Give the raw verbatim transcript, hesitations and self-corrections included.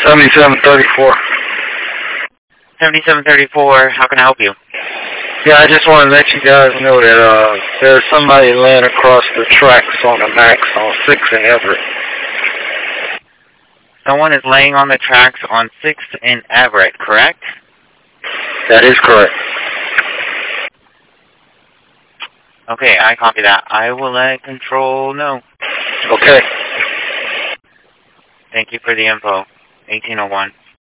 seventy-seven thirty-four. seventy-seven thirty-four, how can I help you? Yeah, I just want to let you guys know that uh, there's somebody laying across the tracks on the Max on sixth and Everett. Someone is laying on the tracks on sixth and Everett, correct? That is correct. Okay, I copy that. I will let control know. Okay. Thank you for the info. eighteen oh one.